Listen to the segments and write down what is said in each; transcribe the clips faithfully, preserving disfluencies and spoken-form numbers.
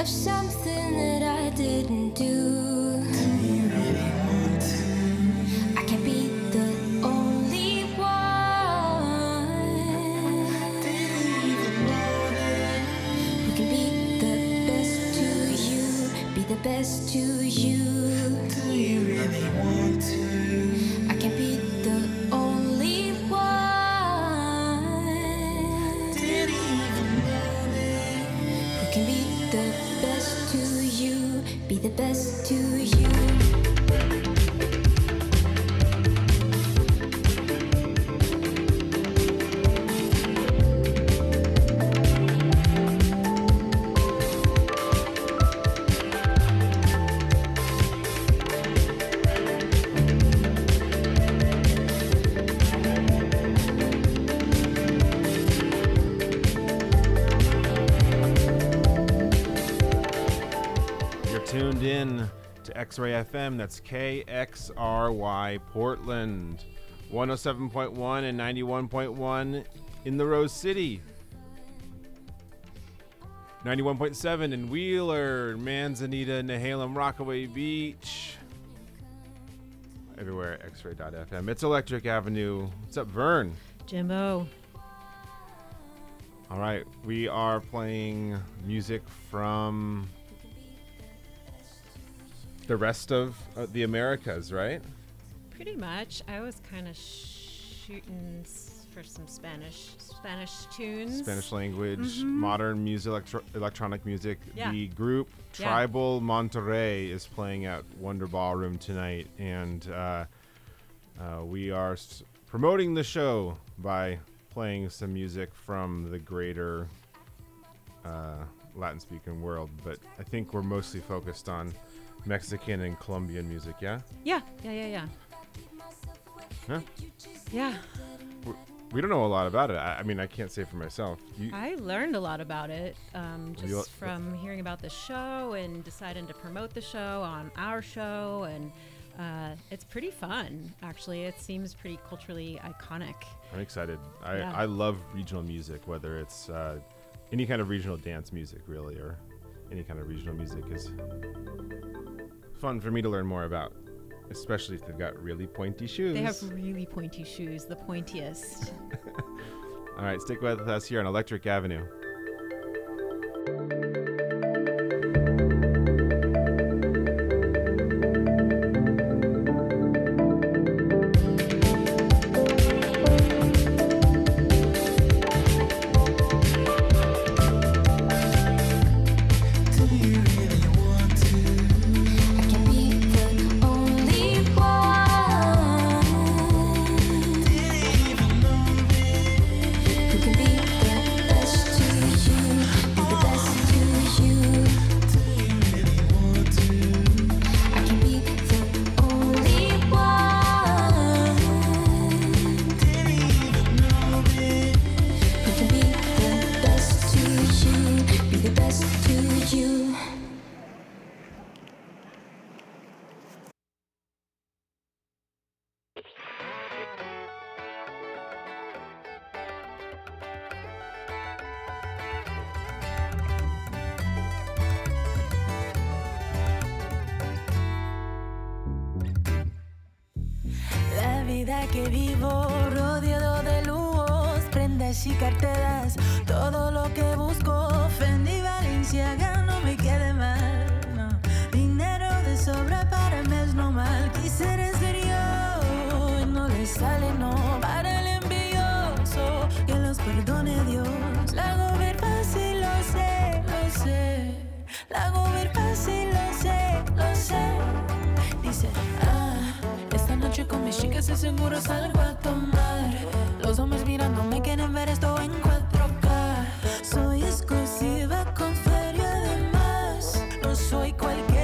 of something that I didn't do. Do you really want to? I can't be the only one. Did you even know that? Who can be the best to you, be the best to you. Do you really want to? I can't be the only one. Did you even know that? Who can be the best to you, be the best to you. Tuned in to X-Ray F M. That's K X R Y Portland, one oh seven point one and ninety-one point one in the Rose City, ninety-one point seven in Wheeler, Manzanita, Nehalem, Rockaway Beach, everywhere at X Ray dot F M. It's Electric Avenue. What's up, Vern? Jimbo. All right, we are playing music from the rest of uh, the Americas, right? Pretty much. I was kind of shooting s- for some Spanish Spanish tunes. Spanish language, Mhm. modern music, electro- electronic music. Yeah. The group Yeah. Tribal Monterrey is playing at Wonder Ballroom tonight, and uh, uh, we are s- promoting the show by playing some music from the greater uh, Latin-speaking world. But I think we're mostly focused on Mexican and Colombian music, yeah? Yeah, yeah, yeah, yeah. Huh? Yeah. We don't know a lot about it. I, I mean, I can't say for myself. You, I learned a lot about it um, just You'll- from hearing about the show and deciding to promote the show on our show. And uh, it's pretty fun, actually. It seems pretty culturally iconic. I'm excited. I, Yeah. I love regional music, whether it's uh, any kind of regional dance music, really, or any kind of regional music is fun for me to learn more about, especially if they've got really pointy shoes. They have really pointy shoes, the pointiest. All right, stick with us here on Electric Avenue. Do you really want to? I can be the only one. Did you even know that? Who can be the best to you, be the best to you. Do you really want to? I can be the only one. Did you even know that? Who can be the best to you, be the best to you. La vida que vivo rodeado de lujos, prendas y carteras, todo lo que busco, Fendi, Balenciaga, no me quede mal, no. Dinero de sobra para el mes no mal, quisiera ser yo, y no le sale no, para el envidioso, que los perdone Dios, la hago ver fácil, lo sé, lo sé, la hago ver fácil, lo sé, lo sé, dice, ah, esta noche con mis chicas de seguro salgo a tomar. Los hombres mirándome quieren ver esto en cuatro K. Soy exclusiva con feria además. No soy cualquiera.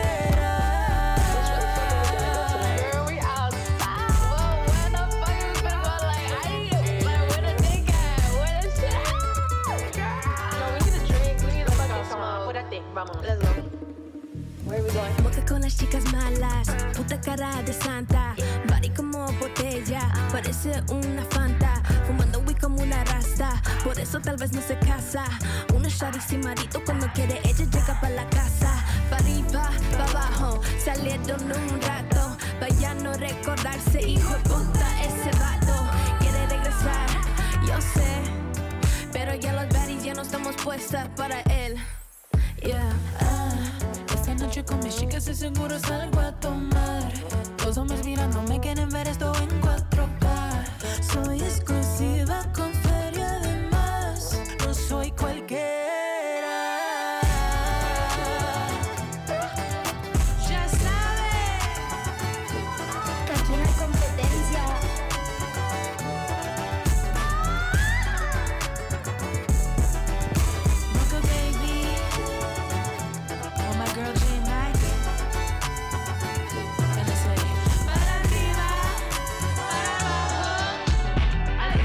Girl, we outside. Whoa, where the fuck is this going? Like, I need, like, where the dick at? Where the shit at? Girl. No, we need a drink. We need a fucking smoke. What I think? Vamos, let's go. Where are we going? Boca con las chicas malas, puta cara de santa, body como botella, parece una fanta, fumando weed como una rasta, por eso tal vez no se casa. Una shawty sin marito, cuando quiere ella llega pa' la casa. Pa' arriba, pa' abajo, salieron un rato, pa' ya no recordarse, hijo de puta, ese vato quiere regresar, yo sé, pero ya los baddies ya no estamos puestas para él. Yeah. Ah, esta noche con mis chicas de seguro salgo a tomar. Los hombres mirando me quieren ver esto en cuatro K. Soy exclusiva con feria de más, no soy cualquiera. Ya sabes. Aquí no hay competencia. Mocha baby. Oh my girl J Mac. And I say, para arriba, para abajo. Ay,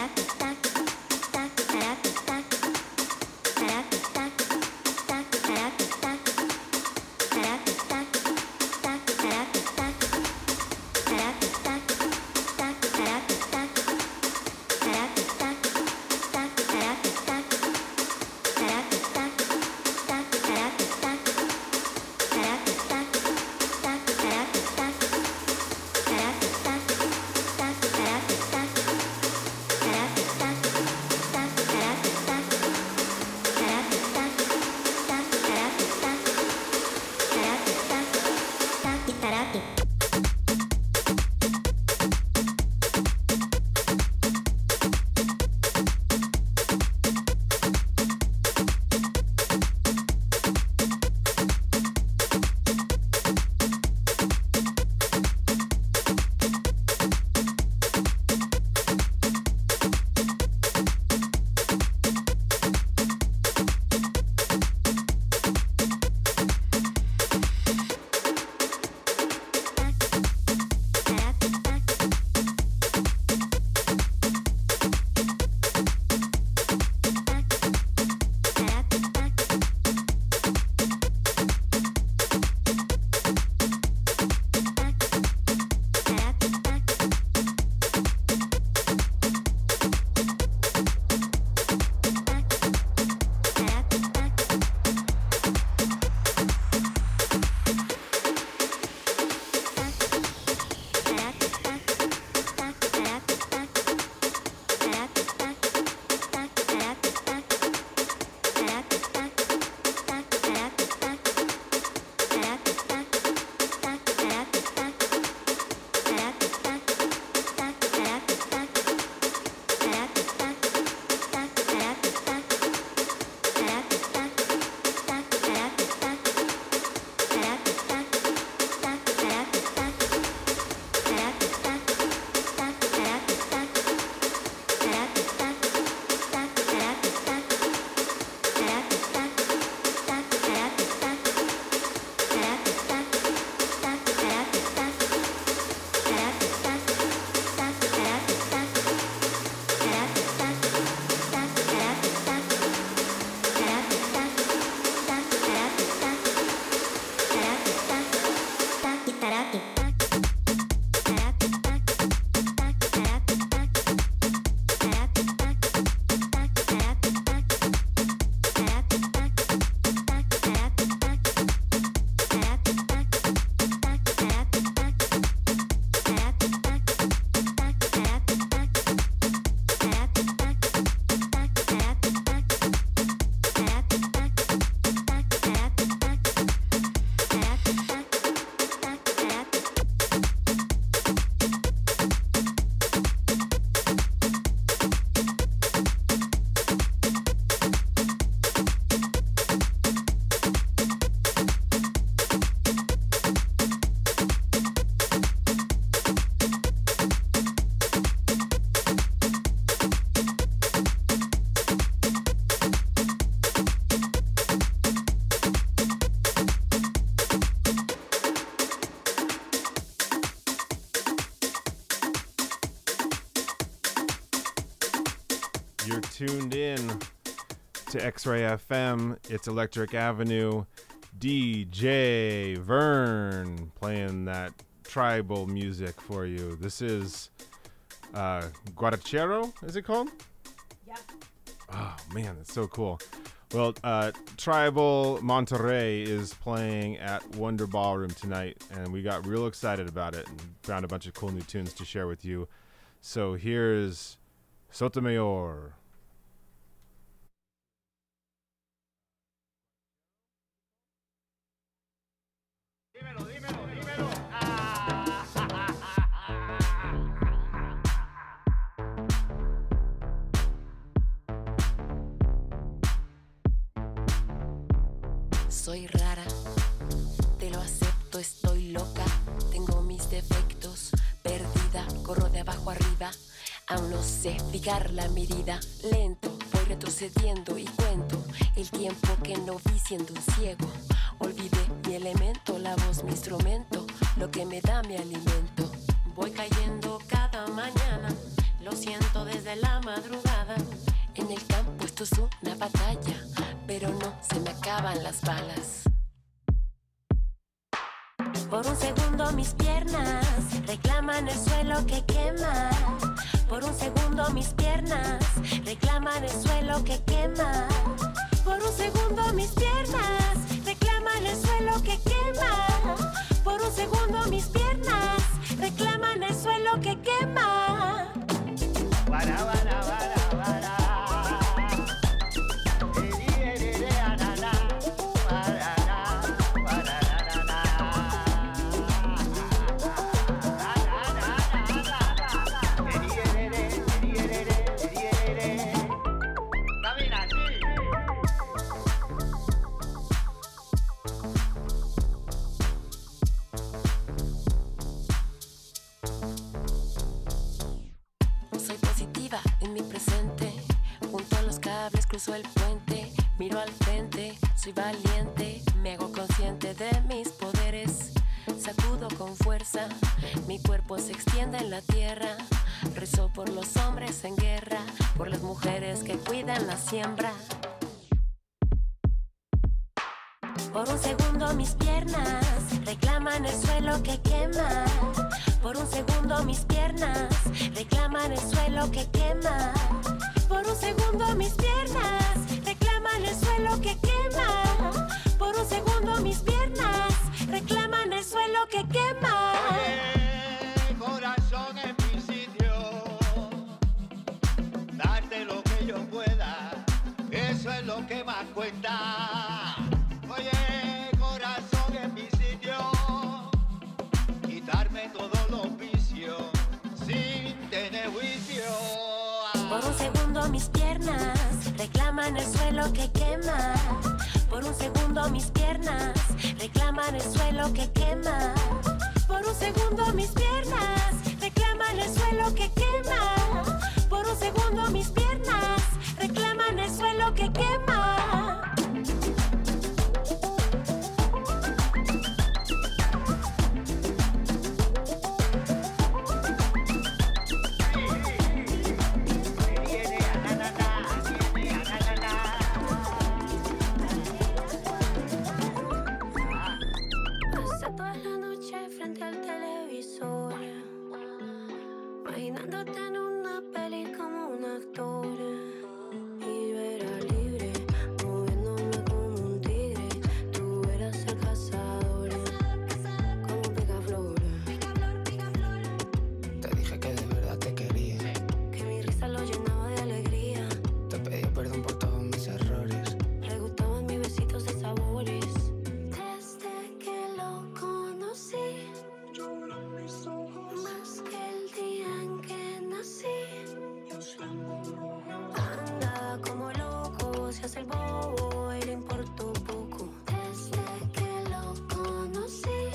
You're tuned in to X-Ray F M. It's Electric Avenue. D J Vern playing that tribal music for you. This is uh, Guarachero, is it called? Yeah. Oh, man, that's so cool. Well, uh, Tribal Monterrey is playing at Wonder Ballroom tonight, and we got real excited about it and found a bunch of cool new tunes to share with you. So here's Sotomayor. Dímelo, dímelo, dímelo. Ah. Soy rara, te lo acepto, estoy loca, tengo mis defectos, perdida, corro de abajo arriba, aún no sé fijar la medida, lento, voy retrocediendo y cuento el tiempo que no vi siendo un ciego, olvidé mi elemento, la voz, mi instrumento, lo que me da mi alimento, voy cayendo cada mañana, Lo siento desde la madrugada. En el campo esto es una batalla, pero no se me acaban las balas. Por un segundo mis piernas reclaman el suelo que quema. Por un segundo mis piernas reclaman el suelo que quema. Por un segundo mis piernas reclaman el suelo que quema. Por un segundo mis piernas reclaman el suelo que quema. Para, para, para, para. Soy positiva en mi presente. Junto a los cables cruzo el puente. Miro al frente, soy valiente. Me hago consciente de mis poderes. Sacudo con fuerza, mi cuerpo se extiende en la tierra. Rezo por los hombres en guerra, por las mujeres que cuidan la siembra. Por un segundo mis piernas reclaman el suelo que quema. Por un segundo mis piernas reclaman el suelo que quema. Por un segundo mis piernas reclaman el suelo que quema. Por un segundo mis piernas reclaman el suelo que quema. Oye, corazón en mi sitio, darte lo que yo pueda, eso es lo que más cuenta. Oye, corazón en mi sitio, quitarme todos los vicios sin tener juicio. Por un segundo mis piernas reclaman el suelo que quema. Por un segundo mis piernas reclaman el suelo que quema. Por un segundo mis piernas reclaman el suelo que quema. Por un segundo mis piernas reclaman el suelo que quema. Imaginándote en una peli como un actor y yo era libre, moviéndome como un tigre. Tú eras el cazador, como un picaflores. Te dije que de verdad te quería, Que mi risa lo llenaba de alegría. te pedí perdón por todos mis errores. Le gustaban mis besitos de sabores. Desde que lo conocí, más que el día en que nací. Anda como loco, se hace el bobo y le importó poco. Desde que lo conocí,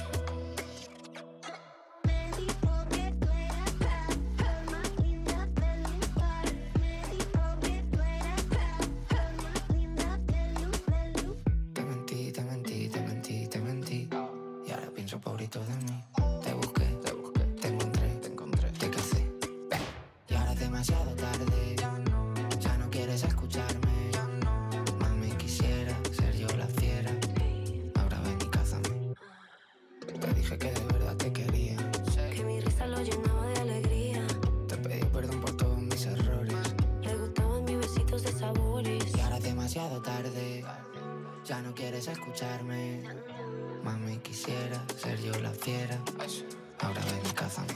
me dijo que tú eras la más linda del lugar. Me dijo que tú eras la más linda del lugar. Te mentí, te mentí, te mentí, te mentí. Y ahora pienso pobrito de mí. Te busqué, te busqué, te encontré, te encontré, te casé. Ven. Y ahora es demasiado tarde. Ya no quieres escucharme. Mami, quisiera ser yo la fiera. Ahora ven y cázame. Te dije que de verdad te quería, Que mi risa lo llenaba de alegría. te pedí perdón por todos mis errores. Le gustaban mis besitos de sabores. Y ahora es demasiado tarde. Ya no quieres escucharme. Mami, quisiera ser yo la fiera. Ahora ven y cázame.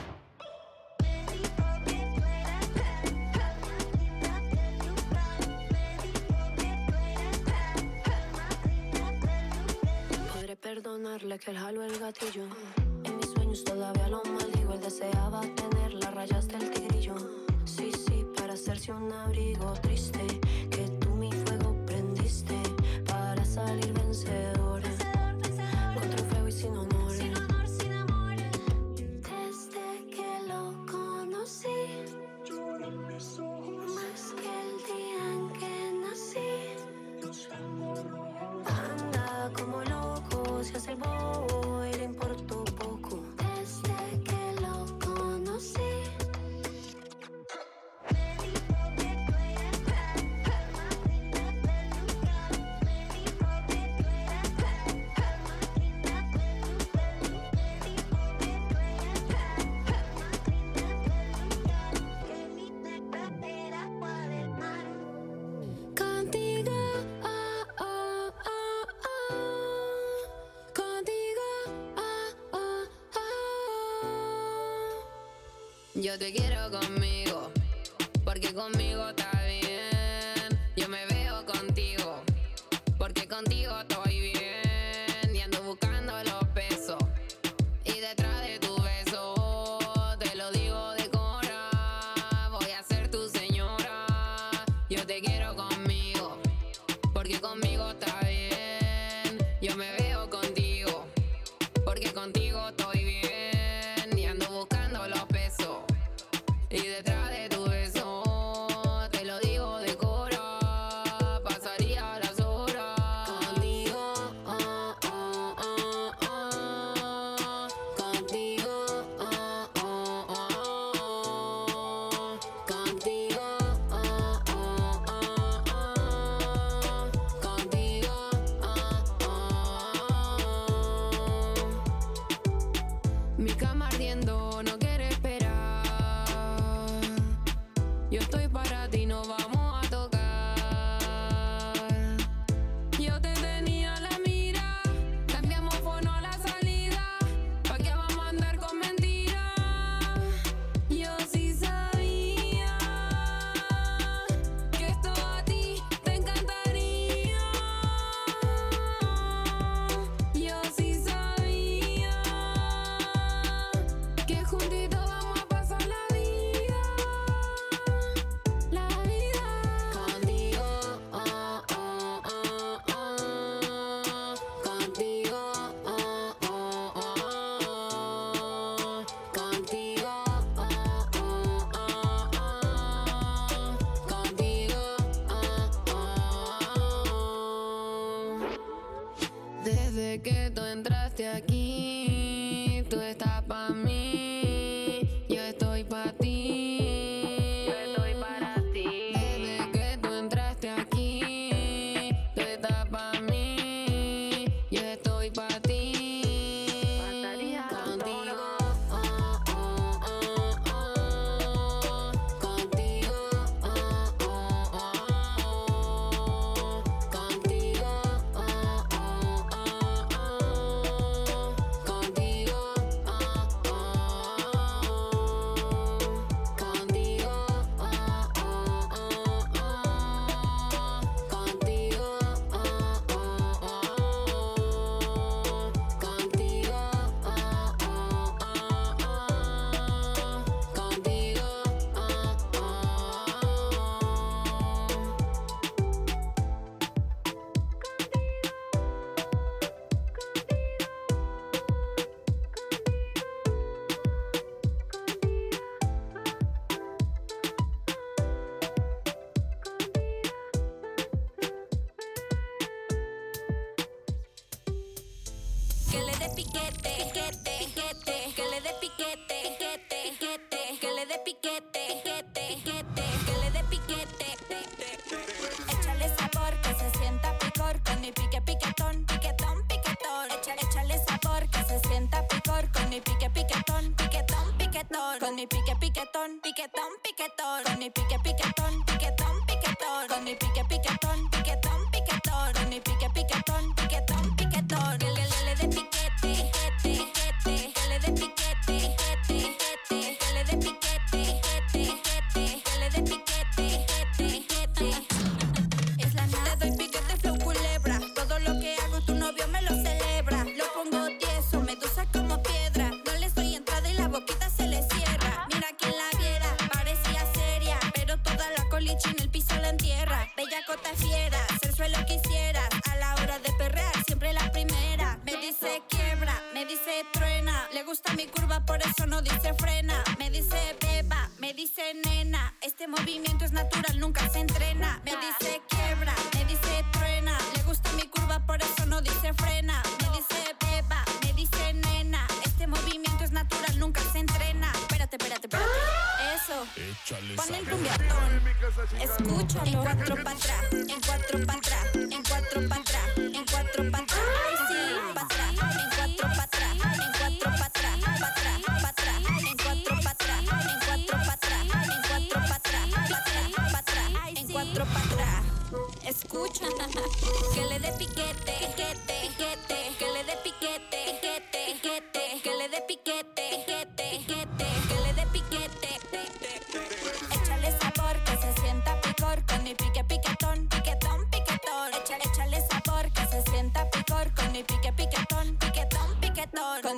Podré perdonarle que él jaló el gatillo. En mis sueños todavía lo maldigo. Él deseaba tener las rayas del tigrillo. Sí, sí, para hacerse un abrigo triste. Que tú mi fuego prendiste para salir vencedora. Con trofeo y sin honor. Desde que lo conocí, más que el día en que nací. Anda como loco, se hace el bobo y le importó poco. Desde que lo conocí, Yo te quiero conmigo, porque conmigo está bien. Yo me veo contigo, porque contigo estoy bien. Y ando buscando los pesos, y detrás de tu beso, te lo digo de cora, voy a ser tu señora. Yo te quiero conmigo, porque conmigo está bien. Yo me veo contigo, porque contigo estoy bien. Y ando buscando los pesos, y detrás de tu beso, te lo digo de cora, pasaría las horas contigo, oh, oh, oh, oh. Contigo, oh, oh, oh, oh. Contigo, oh, oh, oh, oh. Contigo, oh, oh. Mi cama ardiendo, no quiere esperar. Yo estoy para ti, no vamos a tocar. Yo te tenía la mira, cambiamos fono a la salida. ¿Pa' qué vamos a andar con mentiras? Yo sí sabía que esto a ti te encantaría. Yo sí sabía que juntitos vamos a pasar la vida. La vida contigo, oh, oh, oh, oh. Contigo, oh, oh, oh, oh. Contigo, oh, oh, oh, oh. Contigo, oh, oh. Desde que tú entraste aquí, tú estás pa' mí, yo estoy pa' ti. Yo estoy para ti. Desde que tú entraste aquí, tú estás pa' mí, yo estoy pa' ti. Contigo, oh, oh, oh, oh. Contigo, oh, oh, oh, oh. Contigo, oh, oh, oh, oh. Contigo, oh, oh, oh. Contigo, oh, oh, oh, oh. Contigo, oh, oh, Que le dé piquete, piquete, piquete, que le dé piquete, piquete, piquete, que le dé piquete, piquete, piquete, que le dé piquete. Échale sabor, que se sienta picor con mi pique piquetón, piquetón, piquetón. Echa- Échale sabor, que se sienta picor con mi pique piquetón, piquetón, piquetón. Con mi pique piquetón, piquetón, piquetón. Con mi pique piquetón, piquetón, piquetón. Con mi pique piquetón, piquetón, piquetón. Con mi pique piquetón, piquetón, piquetón. Que le, le, le dé piquete, piquete, piquete. Que le dé piquete, piquete, piquete. Que le dé piquete, piquete, piquete. Que le dé piquete, piquete, piquete. Es la nada. Te doy piquete, flow culebra. Todo lo que hago tu novio me lo celebra. Lo pongo tieso, medusa como piedra. No le doy entrada y la boquita se le cierra. Mira quien la viera, parecía seria, pero toda la coliche en el piso la entierra. Bella cota fiera, ser suelo quisieras. A la hora de perrear, siempre la primera. Me dice quiebra, me dice truena. Le gusta mi curva, por eso no dice frena. Me dice beba, me dice nena. Este movimiento es natural, nunca se entrena. Me dice quiebra, me dice truena. Le gusta mi curva, por eso no dice frena. Me dice beba, me dice nena. Este movimiento es natural, nunca se entrena. Espérate, espérate, espérate. Eso. Pon el rumbiatón. Escúchalo. En cuatro pa' atrás, en cuatro pa' atrás, en cuatro pa' atrás, en cuatro pa' atrás. Ay, sí, pa' atrás, en cuatro pa' atrás, en cuatro pa' atrás, pa' atrás, pa' atrás, en cuatro pa' atrás, en cuatro pa' atrás, en cuatro pa' atrás, pa' atrás, pa' atrás, en cuatro pa' atrás. Escucha, que le dé piquete, piquete, piquete, que le dé piquete, piquete, piquete, que le dé piquete, piquete, piquete, que le dé piquete.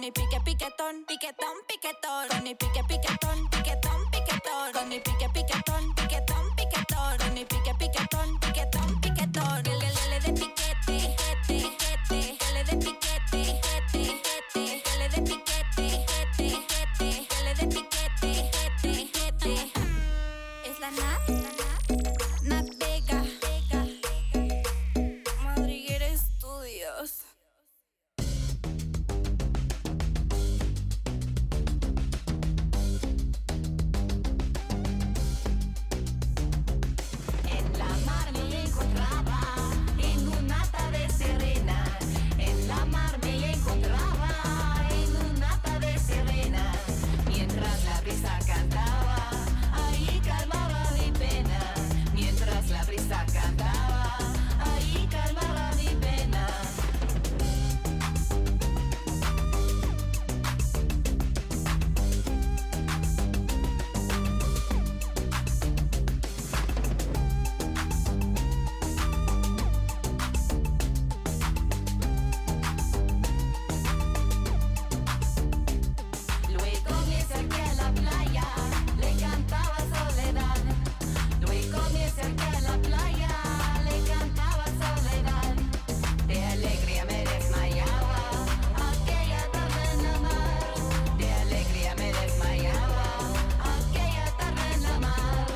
mi pique piquetón, piquetón, piquetón. Con mi pique piquetón, piquetón, piquetón. Con mi pique piquetón, piquetón, piquetón. Con mi pique piquetón, piquetón, piquetón. Que le le le de piquete, piquete, piquete. Que le de piquete, piquete, piquete. Que le de piquete, piquete, piquete. Que le de piquete, piquete, piquete. Es la Nat, es la Nat, Nat Vega, Vega. Madriguera Estudios. En la mar me encontraba, en un ata de serena. En la mar me encontraba, en un ata de serena. Mientras la brisa cantaba, ahí calmaba mi pena. Mientras la brisa cantaba, ahí calmaba mi pena. Luego me acerqué a la playa, le cantaba soledad. Luego me acerqué a la playa, le cantaba soledad. De alegría me desmayaba, aquella tarde en la mar. De alegría me desmayaba, aquella tarde en la mar.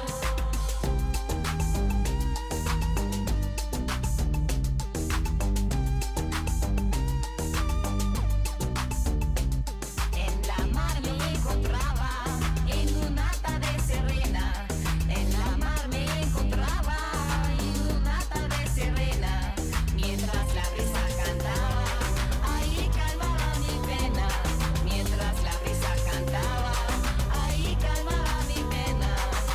En la mar me encontraba, en un ata de serena. En la mar me encontraba, en un ata de serena. Mientras la brisa cantaba, ahí calmaba mi pena. Mientras la brisa cantaba, ahí calmaba mi pena.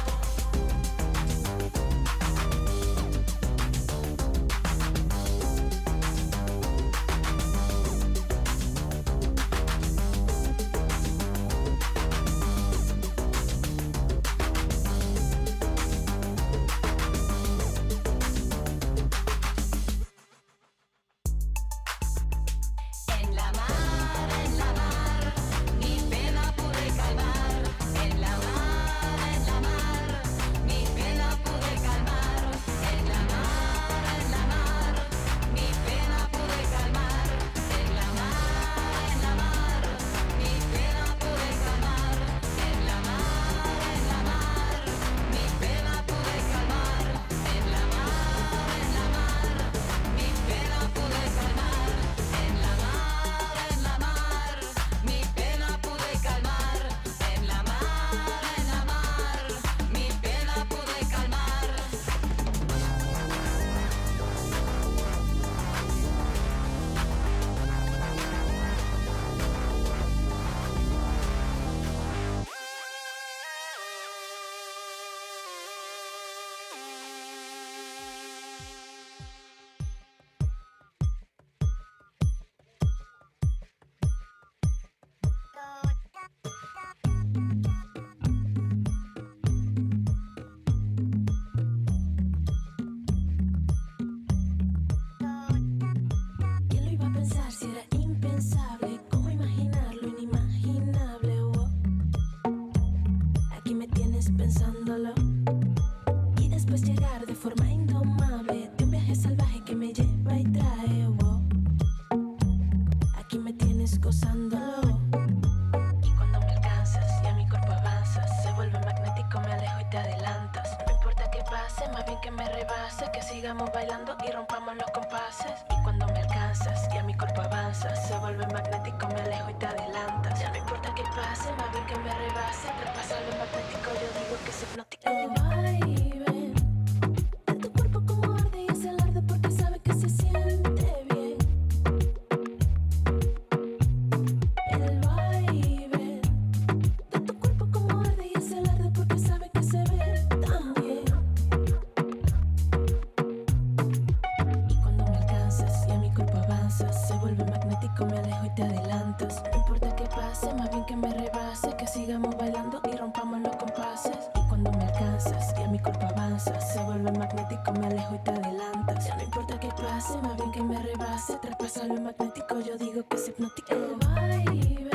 En la mar, en la mar, mi pena pude calmar. En la mar, en la mar, mi pena pude calmar. En la mar, en la mar, mi pena pude calmar. En la mar, en la mar, mi pena pude calmar. En la mar, en la mar, mi pena pude calmar. En la mar, en la mar, mi pena pude calmar. En la mar, en la mar, mi pena pude calmar. En la mar, en la mar, mi pena pude calmar. ¿Quién lo iba a pensar si era impensable? ¿Cómo imaginar lo inimaginable? Oh. Aquí me tienes pensándolo y después llegar de forma indomable de un viaje salvaje que me lleva y trae. Oh. Aquí me tienes gozándolo y cuando me alcanzas y a mi cuerpo avanzas se vuelve magnético, me alejo y te adelantas. No importa que pase, más bien que me rebase, que sigamos bailando y rompamos los compases. Y cuando me alcanzas y a mi cuerpo avanzas se vuelve magnético, me alejo y te adelantas. Ya no importa que pase, más bien que me rebase, traspasa lo magnético, yo digo que es hipnótico. El vaivén de tu cuerpo como arde y es el arde porque sabe que se siente bien. El vaivén de tu cuerpo como arde y es el arde porque sabe que se ve tan bien. Y cuando me alcanzas y a mi cuerpo avanzas se vuelve magnético, me alejo y te adelantas. No importa que pase, más bien que me rebase, que sigamos bailando y rompamos los compases. Y cuando me alcanzas y a mi cuerpo avanzas se vuelve magnético, me alejo y te adelantas. Ya no importa que pase, más bien que me rebase, traspasa lo magnético, yo digo que es hipnótico. El vaivén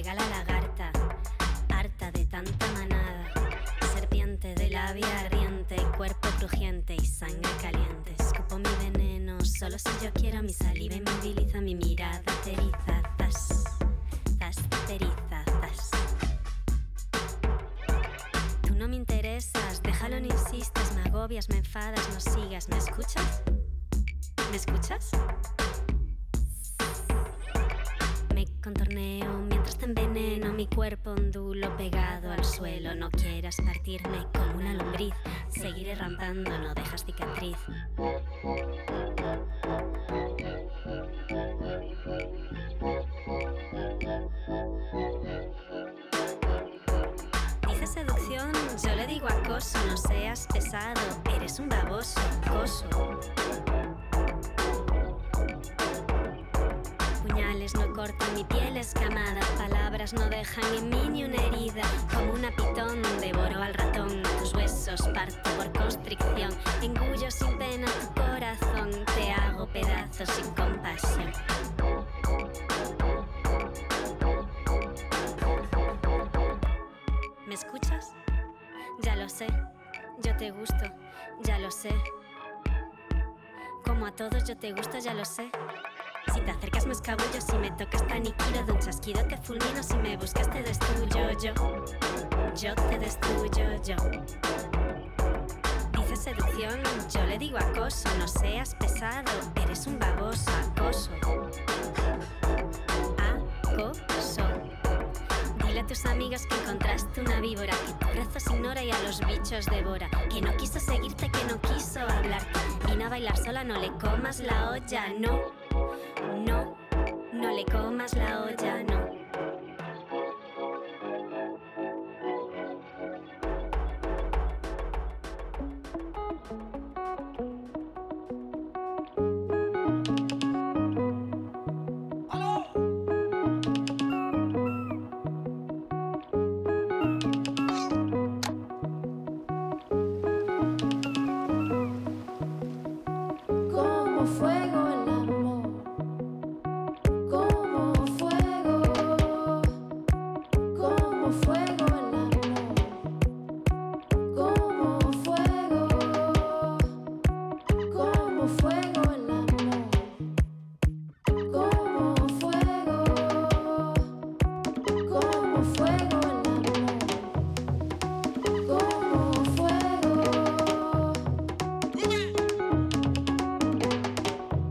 Llega la lagarta, harta de tanta manada. Serpiente de labia ardiente, cuerpo crujiente y sangre caliente. Escupo mi veneno, solo si yo quiero. Mi saliva inmoviliza, mi mirada ateriza. Zas, zas, ateriza, zas. Tú no me interesas, déjalo, no insistas. Me agobias, me enfadas, no sigas. ¿Me escuchas? ¿Me escuchas? Me contorneo mientras te enveneno. Mi cuerpo ondulo pegado al suelo. No quieras partirme como una lombriz. Seguiré rampando, no dejas cicatriz. Dice seducción, yo le digo acoso. No seas pesado, eres un baboso, acoso. Puñales no cortan mi piel escamada. Palabras no dejan en mí ni una herida. Como una pitón devoro al ratón. Tus huesos parto por constricción. Engullo sin pena tu corazón. Te hago pedazos sin compasión. ¿Me escuchas? Ya lo sé, yo te gusto, ya lo sé. Como a todos yo te gusto, ya lo sé. Si te acercas me escabullo, si me tocas te aniquilo. De un chasquido te fulmino, si me buscas te destruyo yo. Yo te destruyo yo. Dice seducción, yo le digo acoso. No seas pesado, eres un baboso, acoso. Acoso. Dile a tus amigas que encontraste una víbora, que tus rezos ignora y a los bichos devora. Que no quiso seguirte, que no quiso hablarte. Vine a bailar sola, no le comas la olla, no. No, no le comas la olla, no. Como fuego el amor, como fuego, como fuego el amor, como fuego, como fuego el amor, como fuego, como fuego el amor, como fuego.